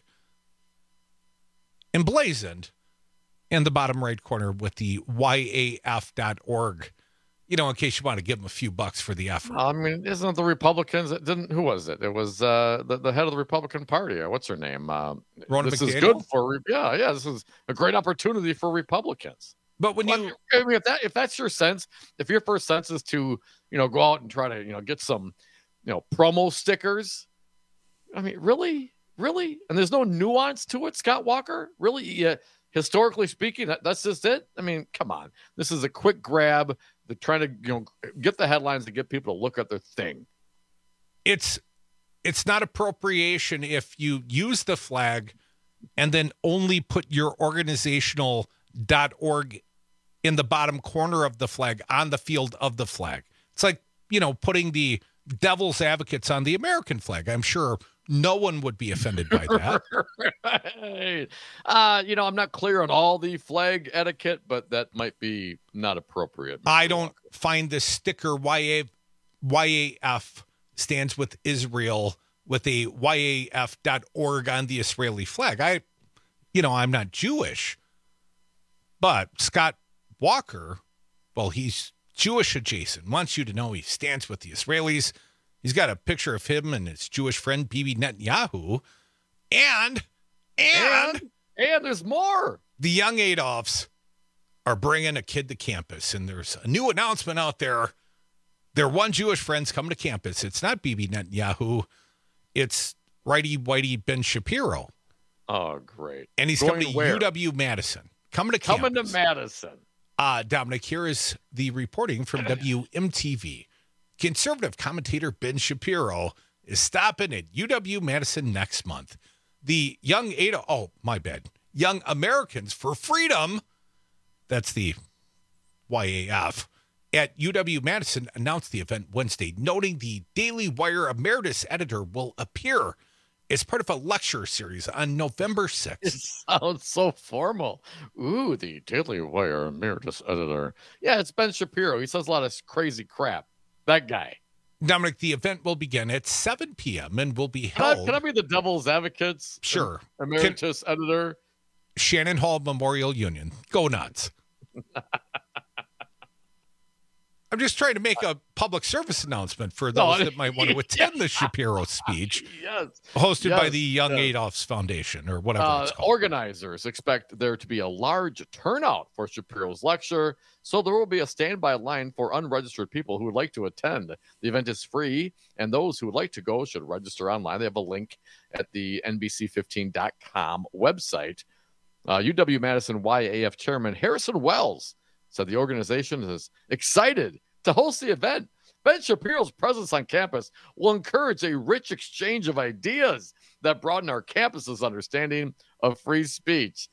emblazoned in the bottom right corner with the YAF.org, in case you want to give them a few bucks for the effort. I mean, isn't it the Republicans that didn't? Who was it? It was the head of the Republican Party. What's her name? Ronna this McDaniel? Is good for This is a great opportunity for Republicans. But when if that's your sense, if your first sense is to go out and try to get some promo stickers, I mean, really, and there's no nuance to it, Scott Walker. Really, historically speaking, that's just it. I mean, come on, this is a quick grab. They're trying to get the headlines to get people to look at their thing. It's not appropriation if you use the flag and then only put your organizational .org in the bottom corner of the flag on the field of the flag. It's like, putting the devil's advocates on the American flag. I'm sure no one would be offended by that. Right. I'm not clear on all the flag etiquette, but that might be not appropriate. I don't find this sticker YAF stands with Israel with a YAF.org on the Israeli flag. I'm not Jewish, but Scott Walker, well, he's Jewish adjacent, wants you to know he stands with the Israelis. He's got a picture of him and his Jewish friend, Bibi Netanyahu. And there's more. The young Adolphs are bringing a kid to campus, and there's a new announcement out there. Their one Jewish friend's coming to campus. It's not Bibi Netanyahu. It's Righty Whitey Ben Shapiro. Oh, great. And he's coming to UW-Madison. Coming to Madison. Dominic, here is the reporting from WMTV. Conservative commentator Ben Shapiro is stopping at UW-Madison next month. The Young Americans for Freedom, that's the YAF, at UW-Madison announced the event Wednesday, noting the Daily Wire Emeritus editor will appear as part of a lecture series on November 6th. It sounds so formal. Ooh, the Daily Wire Emeritus editor. Yeah, it's Ben Shapiro. He says a lot of crazy crap. That guy. Dominic, the event will begin at 7 p.m. and will be held. Can I be the devil's advocates? Sure. Emeritus editor. Shannon Hall Memorial Union. Go nuts. I'm just trying to make a public service announcement for those that might want to attend the Shapiro speech. Hosted by the Young Adolphs Foundation or whatever it's called. Organizers expect there to be a large turnout for Shapiro's lecture, so there will be a standby line for unregistered people who would like to attend. The event is free, and those who would like to go should register online. They have a link at the NBC15.com website. UW-Madison YAF Chairman Harrison Wells said the organization is excited to host the event. Ben Shapiro's presence on campus will encourage a rich exchange of ideas that broaden our campus's understanding of free speech.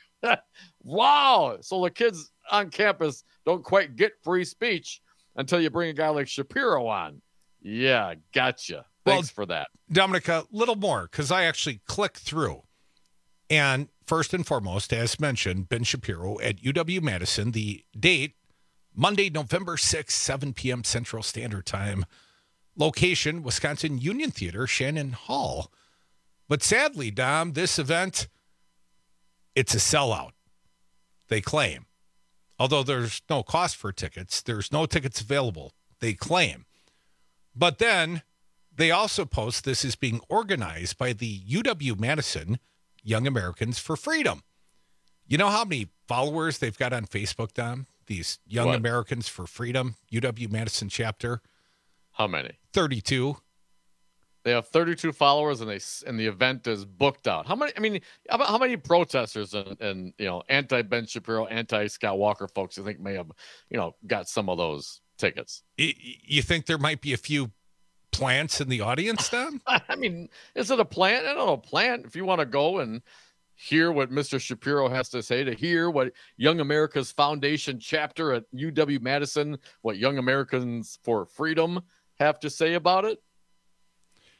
Wow. So the kids on campus don't quite get free speech until you bring a guy like Shapiro on. Yeah, gotcha. Thanks for that. Dominic, a little more, because I actually clicked through. And first and foremost, as mentioned, Ben Shapiro at UW-Madison, the date, Monday, November 6th, 7 p.m. Central Standard Time. Location, Wisconsin Union Theater, Shannon Hall. But sadly, Dom, this event, it's a sellout, they claim. Although there's no cost for tickets, there's no tickets available, they claim. But then they also post this is being organized by the UW-Madison Young Americans for Freedom. You know how many followers they've got on Facebook, Dom? These Young Americans for Freedom, UW-Madison chapter. How many? 32. They have 32 followers, and the event is booked out. How many? I mean, how many protesters and anti Ben Shapiro, anti Scott Walker folks you think may have got some of those tickets? You think there might be a few plants in the audience, Dom? I mean, is it a plant? I don't know, plant. If you want to go and hear what Mr. Shapiro has to say, to hear what Young America's Foundation chapter at UW-Madison, what Young Americans for Freedom have to say about it.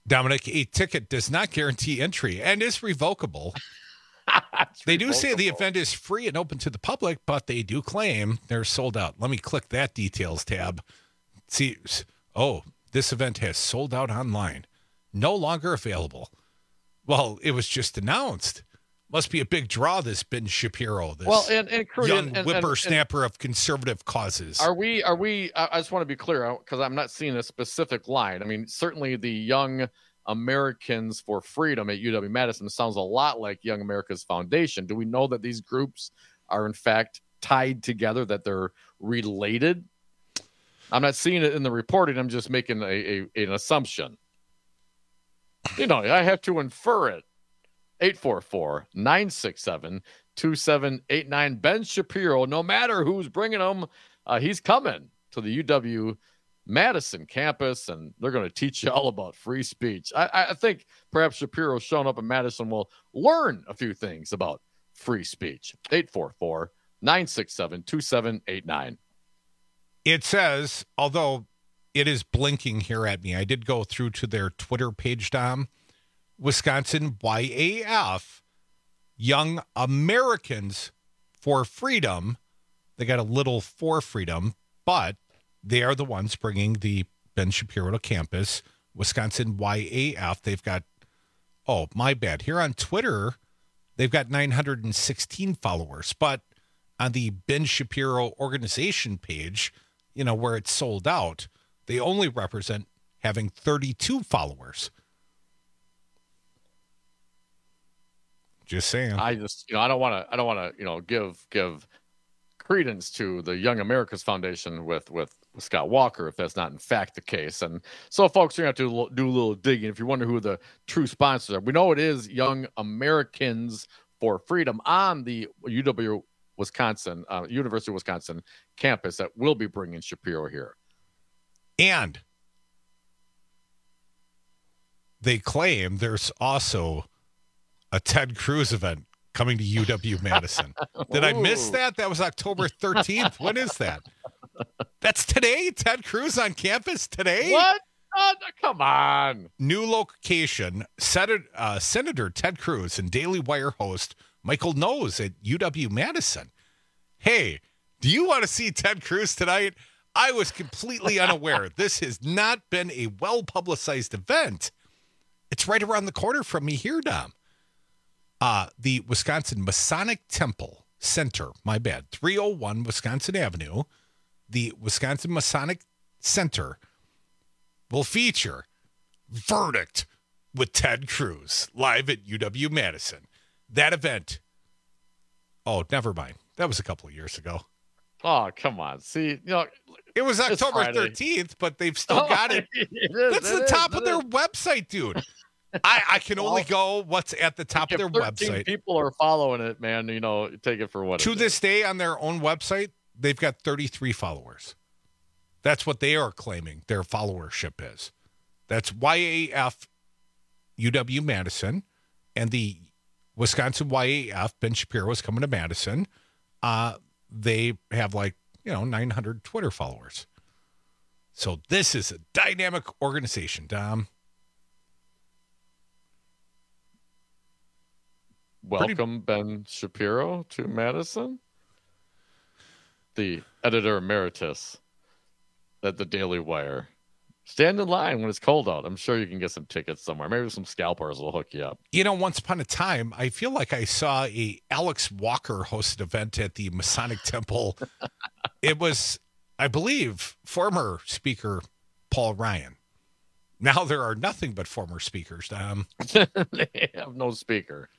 Dominic, a ticket does not guarantee entry and is revocable. They do say the event is free and open to the public, but they do claim they're sold out. Let me click that details tab. See, this event has sold out online. No longer available. Well, it was just announced. Must be a big draw, this Ben Shapiro, this young whippersnapper of conservative causes. Are we, I just want to be clear, because I'm not seeing a specific line. I mean, certainly the Young Americans for Freedom at UW-Madison sounds a lot like Young America's Foundation. Do we know that these groups are, in fact, tied together, that they're related? I'm not seeing it in the reporting. I'm just making an assumption. I have to infer it. 844-967-2789. Ben Shapiro, no matter who's bringing him, he's coming to the UW-Madison campus, and they're going to teach you all about free speech. I think perhaps Shapiro showing up in Madison will learn a few things about free speech. 844-967-2789. It says, although it is blinking here at me, I did go through to their Twitter page, Dom. Wisconsin YAF, Young Americans for Freedom. They got a little for freedom, but they are the ones bringing the Ben Shapiro to campus. Wisconsin YAF, they've got, my bad. Here on Twitter, they've got 916 followers, but on the Ben Shapiro organization page, where it's sold out, they only represent having 32 followers. Just saying. I don't want to, give credence to the Young America's Foundation with Scott Walker if that's not in fact the case. And so, folks, you're going to have to do a little digging if you wonder who the true sponsors are. We know it is Young Americans for Freedom on the University of Wisconsin campus that will be bringing Shapiro here. And they claim there's also a Ted Cruz event coming to UW-Madison. Did I miss that? That was October 13th. When is that? That's today? Ted Cruz on campus today? What? Come on. New location, Senator Ted Cruz and Daily Wire host Michael Knowles at UW-Madison. Hey, do you want to see Ted Cruz tonight? I was completely unaware. This has not been a well-publicized event. It's right around the corner from me here, Dom. The Wisconsin Masonic Temple Center, 301 Wisconsin Avenue. The Wisconsin Masonic Center will feature Verdict with Ted Cruz live at UW-Madison. That event, never mind. That was a couple of years ago. Oh, come on. See, it was October 13th, but they've still got it. That's the top of their website, dude. I can only go what's at the top of their website. People are following it, man. Take it for what to this day on their own website, they've got 33 followers. That's what they are claiming their followership is. That's YAF UW-Madison, and the Wisconsin YAF Ben Shapiro is coming to Madison. They have 900 Twitter followers. So this is a dynamic organization, Dom. Welcome, Ben Shapiro, to Madison. The editor emeritus at the Daily Wire. Stand in line when it's cold out. I'm sure you can get some tickets somewhere. Maybe some scalpers will hook you up. Once upon a time, I feel like I saw a Alex Walker hosted event at the Masonic Temple. It was, I believe, former speaker Paul Ryan. Now there are nothing but former speakers. They have no speaker.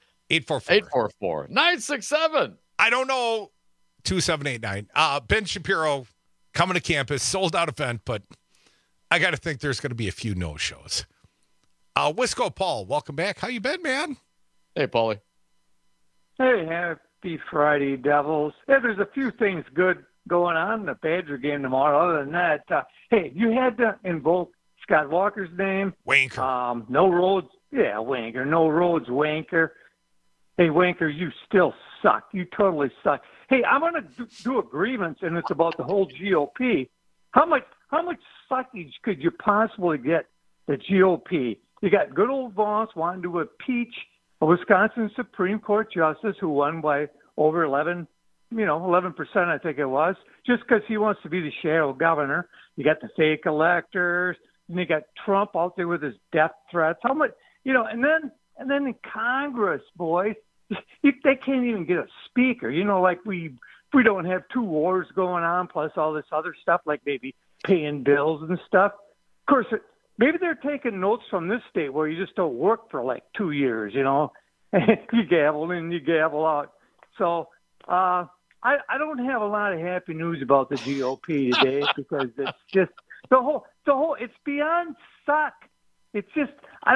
844-967. I don't know. 2789. Ben Shapiro coming to campus, sold out event, but I got to think there's going to be a few no-shows. Wisco Paul, welcome back. How you been, man? Hey, Paulie. Hey, happy Friday, Devils. Yeah, there's a few things good going on in the Badger game tomorrow. Other than that, hey, you had to invoke Scott Walker's name. Wanker. No Rhodes. Yeah, Wanker. No Rhodes, Wanker. Hey, Wanker, you still suck. You totally suck. Hey, I'm going to do a grievance, and it's about the whole GOP. How much suckage could you possibly get the GOP? You got good old Voss wanting to impeach a Wisconsin Supreme Court justice who won by over 11%, I think it was, just because he wants to be the shadow governor. You got the fake electors, and you got Trump out there with his death threats. How much, and then in Congress, boys, they can't even get a speaker. Like we don't have two wars going on, plus all this other stuff, like maybe paying bills and stuff. Of course, maybe they're taking notes from this state where you just don't work for like 2 years, and you gavel in, you gavel out. So I don't have a lot of happy news about the GOP today because it's just the whole it's beyond suck. It's just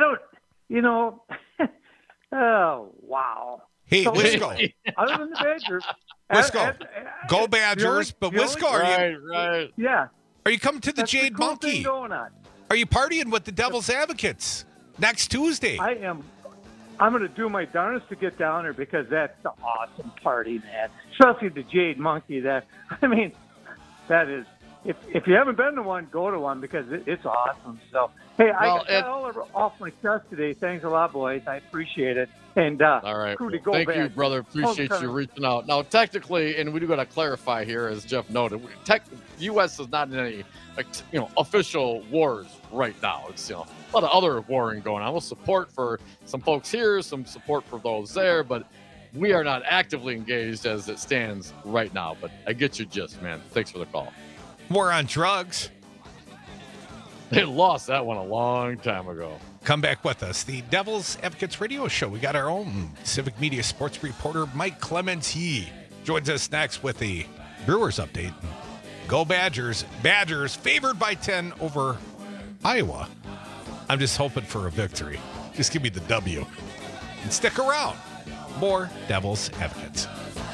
oh wow. Hey, Wisco. Other than the Badgers, Wisco, go Badgers! But Wisco, are you? Right. Yeah. Are you coming to the Jade Monkey? Are you partying with the Devil's Advocates next Tuesday? I am. I'm going to do my darndest to get down there because that's an awesome party, man. Especially the Jade Monkey. That is. If you haven't been to one, go to one because it's awesome. So, hey, I got that all off my chest today. Thanks a lot, boys. I appreciate it. And all right, thank you, back. brother. Appreciate you reaching out. Now, technically, and we do got to clarify here, as Jeff noted, U.S. is not in any official wars right now. It's a lot of other warring going on. We'll support for some folks here, some support for those there, but we are not actively engaged as it stands right now. But I get your gist, man. Thanks for the call. War on drugs. They lost that one a long time ago. Come back with us. The Devil's Advocates Radio Show. We got our own Civic Media sports reporter, Mike Clemens. He joins us next with the Brewers update. Go Badgers. Badgers favored by 10 over Iowa. I'm just hoping for a victory. Just give me the W. And stick around. More Devil's Advocates.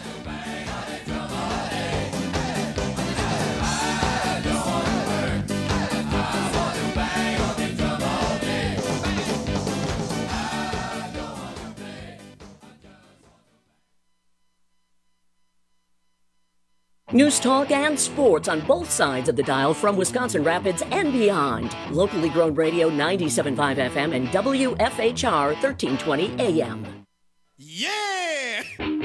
News talk and sports on both sides of the dial from Wisconsin Rapids and beyond. Locally grown radio 97.5 FM and WFHR 1320 AM. Yeah!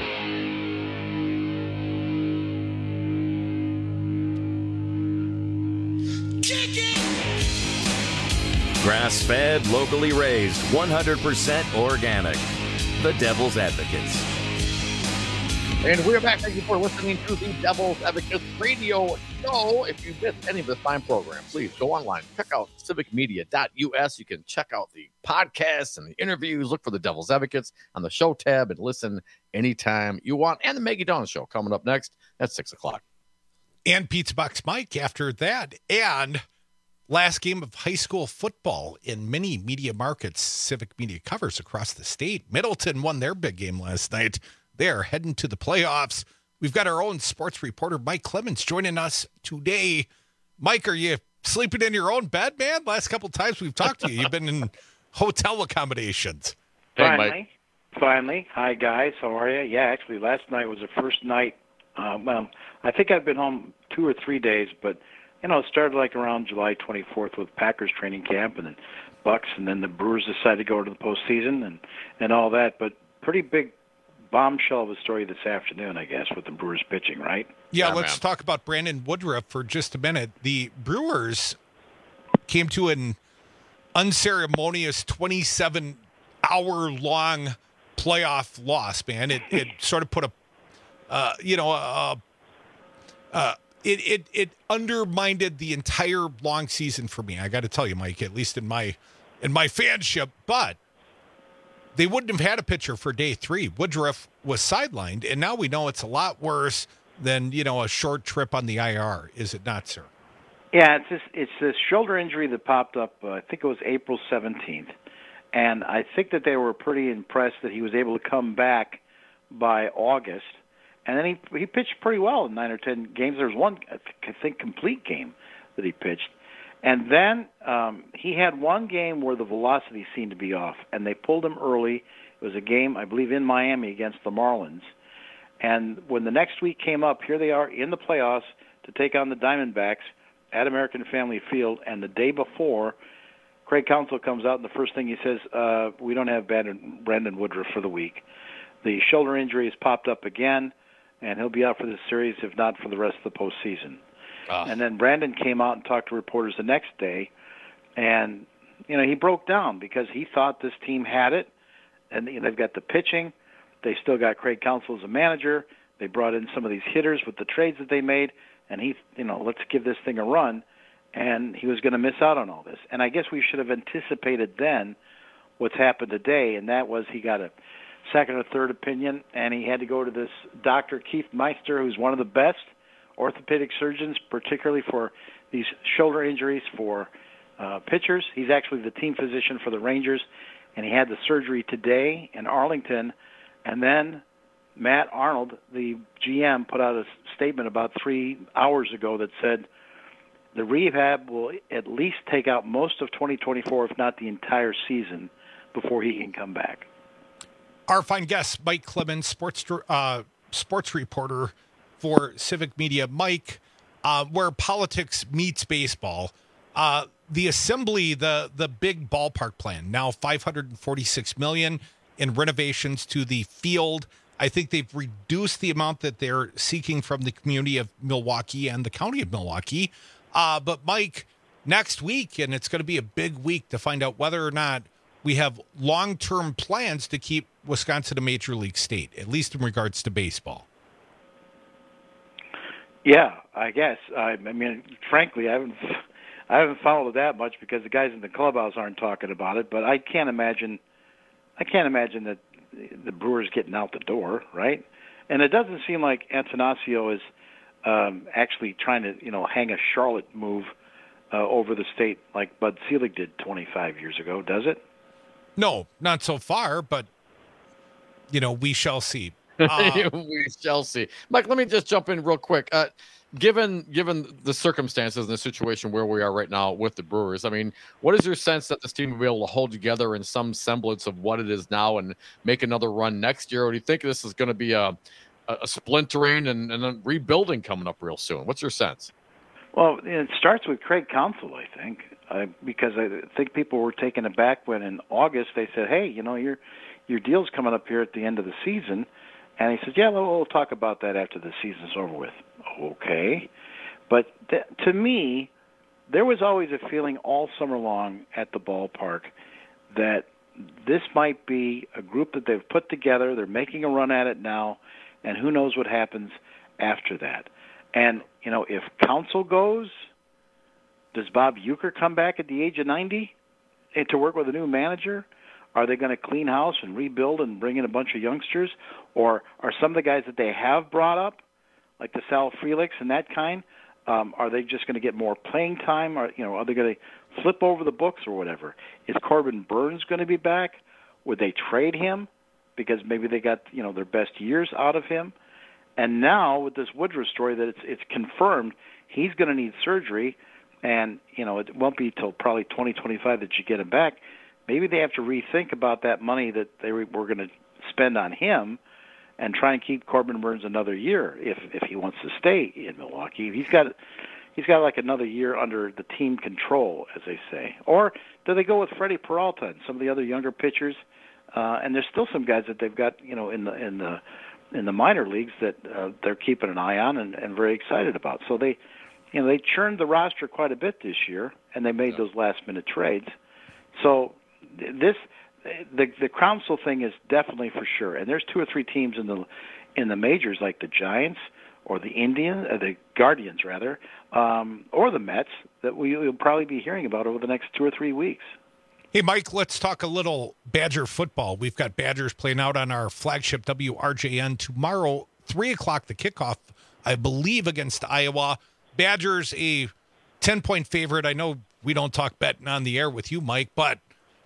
Grass-fed, locally raised, 100% organic. The Devil's Advocates. And we're back. Thank you for listening to the Devil's Advocates Radio Show. If you missed any of this fine program, please go online. Check out civicmedia.us. You can check out the podcasts and the interviews. Look for the Devil's Advocates on the show tab and listen anytime you want. And the Maggie Dawn Show coming up next at 6 o'clock. And Pizza Box Mike after that. And last game of high school football in many media markets Civic Media covers across the state. Middleton won their big game last night. They're heading to the playoffs. We've got our own sports reporter, Mike Clemens, joining us today. Mike, are you sleeping in your own bed, man? Last couple of times we've talked to you, you've been in hotel accommodations. Hey, Finally. Hi, guys. How are you? Yeah, actually, last night was the first night. I think I've been home 2 or 3 days, but, it started like around July 24th with Packers training camp and then Bucks, and then the Brewers decided to go to the postseason and all that. But pretty big bombshell of a story this afternoon, I guess, with the Brewers pitching, right? Yeah, let's talk about Brandon Woodruff for just a minute. The Brewers came to an unceremonious 27-hour-long playoff loss, man. It sort of put it undermined the entire long season for me. I got to tell you, Mike, at least in my fanship, but they wouldn't have had a pitcher for day 3. Woodruff was sidelined, and now we know it's a lot worse than, a short trip on the IR. Is it not, sir? Yeah, it's this shoulder injury that popped up, I think it was April 17th. And I think that they were pretty impressed that he was able to come back by August. And then he pitched pretty well in 9 or 10 games. There was one, I think, complete game that he pitched. And then he had one game where the velocity seemed to be off, and they pulled him early. It was a game, I believe, in Miami against the Marlins. And when the next week came up, here they are in the playoffs to take on the Diamondbacks at American Family Field. And the day before, Craig Counsell comes out, and the first thing he says, we don't have Brandon Woodruff for the week. The shoulder injury has popped up again, and he'll be out for this series, if not for the rest of the postseason. And then Brandon came out and talked to reporters the next day, and he broke down because he thought this team had it, and they've got the pitching. They still got Craig Counsell as a manager. They brought in some of these hitters with the trades that they made, and he, let's give this thing a run. And he was going to miss out on all this. And I guess we should have anticipated then what's happened today, and that was he got a second or third opinion, and he had to go to this Dr. Keith Meister, who's one of the best orthopedic surgeons, particularly for these shoulder injuries for pitchers. He's actually the team physician for the Rangers, and he had the surgery today in Arlington. And then Matt Arnold, the GM, put out a statement about 3 hours ago that said the rehab will at least take out most of 2024, if not the entire season, before he can come back. Our fine guest, Mike Clemens, sports reporter for Civic Media. Mike, where politics meets baseball, the assembly, the big ballpark plan, now $546 million in renovations to the field. I think they've reduced the amount that they're seeking from the community of Milwaukee and the county of Milwaukee. But Mike, next week, and it's going to be a big week to find out whether or not we have long-term plans to keep Wisconsin a major league state, at least in regards to baseball. Yeah, I guess. I mean, frankly, I haven't followed it that much because the guys in the clubhouse aren't talking about it. But I can't imagine that the Brewers getting out the door, right? And it doesn't seem like Antanasio is actually trying to, hang a Charlotte move over the state like Bud Selig did 25 years ago, does it? No, not so far, but, we shall see. We shall see. Mike, let me just jump in real quick. Given the circumstances and the situation where we are right now with the Brewers, I mean, what is your sense that this team will be able to hold together in some semblance of what it is now and make another run next year? Or do you think this is going to be a splintering and a rebuilding coming up real soon? What's your sense? Well, it starts with Craig Counsell, I think, because I think people were taken aback when in August they said, hey, your deal's coming up here at the end of the season. And he said, yeah, we'll talk about that after the season's over with. Okay. But to me, there was always a feeling all summer long at the ballpark that this might be a group that they've put together. They're making a run at it now, and who knows what happens after that. And, if Counsell goes, does Bob Uecker come back at the age of 90 to work with a new manager? Are they going to clean house and rebuild and bring in a bunch of youngsters? Or are some of the guys that they have brought up, like the Sal Freliks and that kind, are they just going to get more playing time? Or, are they going to flip over the books or whatever? Is Corbin Burns going to be back? Would they trade him because maybe they got, their best years out of him? And now with this Woodruff story that it's confirmed he's going to need surgery, and, it won't be till probably 2025 that you get him back. Maybe they have to rethink about that money that they were going to spend on him and try and keep Corbin Burns another year if he wants to stay in Milwaukee. He's got like another year under the team control, as they say. Or do they go with Freddie Peralta and some of the other younger pitchers? And there's still some guys that they've got, in the minor leagues that they're keeping an eye on and very excited about. So they churned the roster quite a bit this year, and they made those last-minute trades. So the Counsell thing is definitely for sure. And there's 2 or 3 teams in the majors like the Giants or the Guardians rather, or the Mets that we'll probably be hearing about over the next 2 or 3 weeks. Hey, Mike, let's talk a little Badger football. We've got Badgers playing out on our flagship WRJN tomorrow, 3 o'clock, the kickoff, I believe, against Iowa. Badgers, a 10-point favorite. I know we don't talk betting on the air with you, Mike, but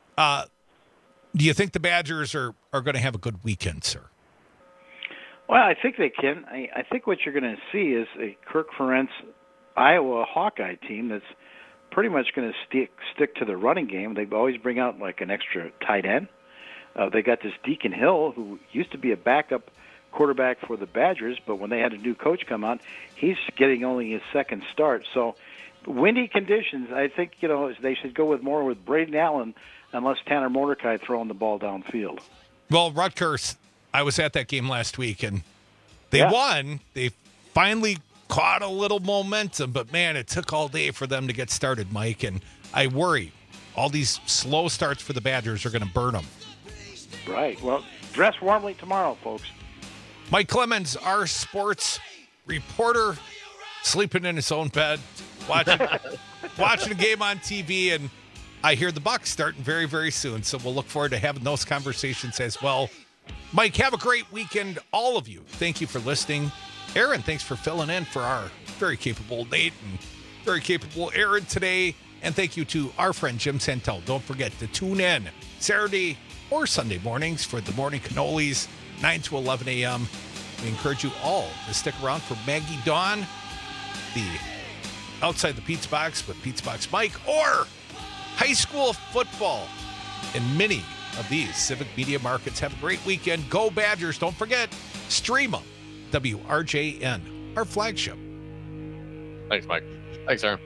do you think the Badgers are going to have a good weekend, sir? Well, I think they can. I think what you're going to see is a Kirk Ferentz Iowa Hawkeye team that's pretty much going to stick to the running game. They always bring out like an extra tight end. They got this Deacon Hill, who used to be a backup quarterback for the Badgers, but when they had a new coach come on, he's getting only his second start. So windy conditions, I think, they should go with Braden Allen unless Tanner Mordecai throwing the ball downfield. Well, Rutgers, I was at that game last week, and they won. They finally caught a little momentum, but, man, it took all day for them to get started, Mike, and I worry all these slow starts for the Badgers are going to burn them. Right. Well, dress warmly tomorrow, folks. Mike Clemens, our sports reporter, sleeping in his own bed, watching a game on TV, and I hear the Bucs starting very, very soon, so we'll look forward to having those conversations as well. Mike, have a great weekend, all of you. Thank you for listening. Aaron, thanks for filling in for our very capable Nate and very capable Aaron today. And thank you to our friend Jim Santel. Don't forget to tune in Saturday or Sunday mornings for the Morning Cannolis, 9 to 11 a.m. We encourage you all to stick around for Maggie Dawn, the Outside the Pizza Box with Pizza Box Mike, or high school football in many of these Civic Media markets. Have a great weekend. Go Badgers. Don't forget, stream them. WRJN, our flagship. Thanks, Mike. Thanks, Aaron.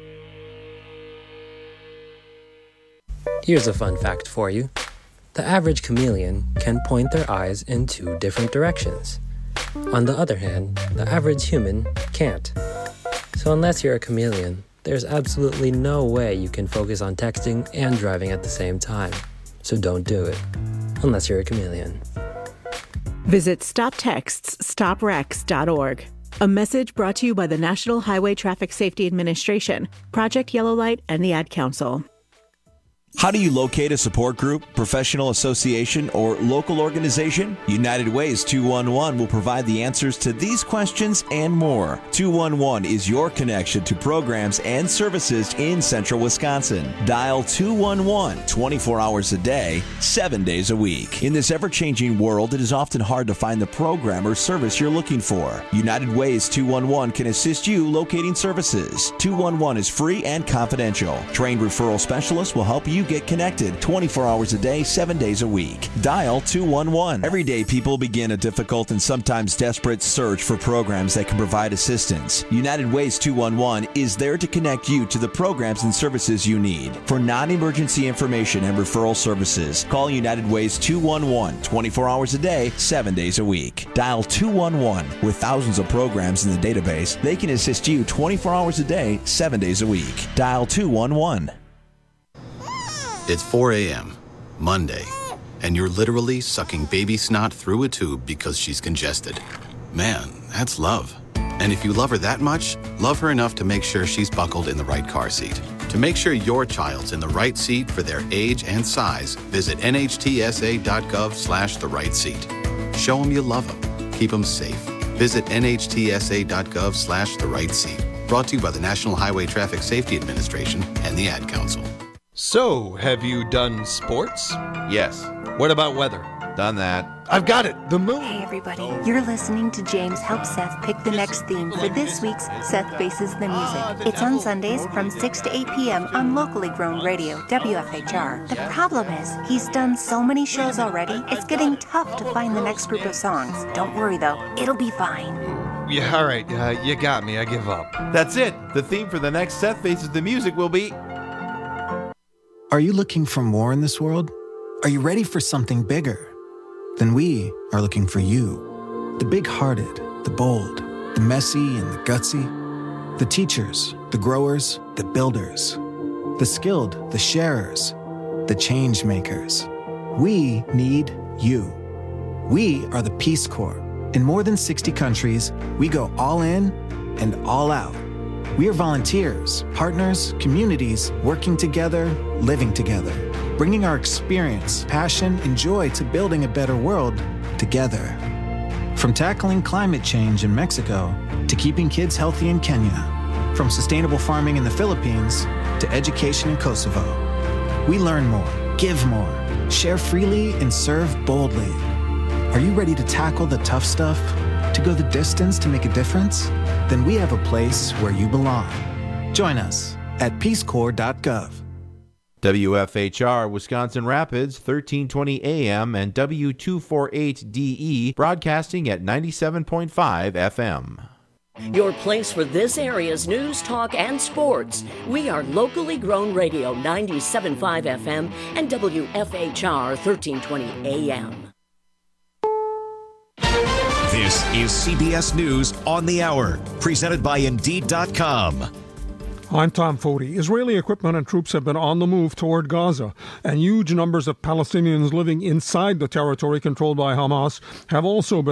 Here's a fun fact for you. The average chameleon can point their eyes in 2 different directions. On the other hand, the average human can't. So unless you're a chameleon, there's absolutely no way you can focus on texting and driving at the same time. So don't do it, unless you're a chameleon. Visit StopTextsStopWrecks.org. A message brought to you by the National Highway Traffic Safety Administration, Project Yellow Light, and the Ad Council. How do you locate a support group, professional association, or local organization? United Ways 211 will provide the answers to these questions and more. 211 is your connection to programs and services in central Wisconsin. Dial 211 24 hours a day, 7 days a week. In this ever-changing world, it is often hard to find the program or service you're looking for. United Ways 211 can assist you locating services. 211 is free and confidential. Trained referral specialists will help you get connected 24 hours a day, 7 days a week. Dial 211. Every day, people begin a difficult and sometimes desperate search for programs that can provide assistance. United Ways 211 is there to connect you to the programs and services you need. For non-emergency information and referral services, call United Ways 211 24 hours a day, 7 days a week. Dial 211. With thousands of programs in the database, they can assist you 24 hours a day, 7 days a week. Dial 211. It's 4 a.m., Monday, and you're literally sucking baby snot through a tube because she's congested. Man, that's love. And if you love her that much, love her enough to make sure she's buckled in the right car seat. To make sure your child's in the right seat for their age and size, visit nhtsa.gov/the right seat. Show them you love them. Keep them safe. Visit nhtsa.gov/the right seat. Brought to you by the National Highway Traffic Safety Administration and the Ad Council. So, have you done sports? Yes. What about weather? Done that. I've got it. The moon. Hey, everybody. You're listening to James help Seth pick the next theme for this week's Seth Faces the Music. It's on Sundays from 6 to 8 p.m. on locally grown radio, WFHR. The problem is, he's done so many shows already, it's getting tough to find the next group of songs. Don't worry, though. It'll be fine. Yeah, all right. You got me. I give up. That's it. The theme for the next Seth Faces the Music will be... Are you looking for more in this world? Are you ready for something bigger? Then we are looking for you. The big-hearted, the bold, the messy and the gutsy. The teachers, the growers, the builders. The skilled, the sharers, the change makers. We need you. We are the Peace Corps. In more than 60 countries, we go all in and all out. We are volunteers, partners, communities, working together, living together, bringing our experience, passion, and joy to building a better world together. From tackling climate change in Mexico to keeping kids healthy in Kenya, from sustainable farming in the Philippines to education in Kosovo. We learn more, give more, share freely, and serve boldly. Are you ready to tackle the tough stuff? To go the distance to make a difference? Then we have a place where you belong. Join us at peacecorps.gov. WFHR Wisconsin Rapids, 1320 AM and W248DE, broadcasting at 97.5 FM. Your place for this area's news, talk, and sports. We are locally grown radio 97.5 FM and WFHR 1320 AM. This is CBS News on the Hour, presented by Indeed.com. I'm Tom Foti. Israeli equipment and troops have been on the move toward Gaza, and huge numbers of Palestinians living inside the territory controlled by Hamas have also been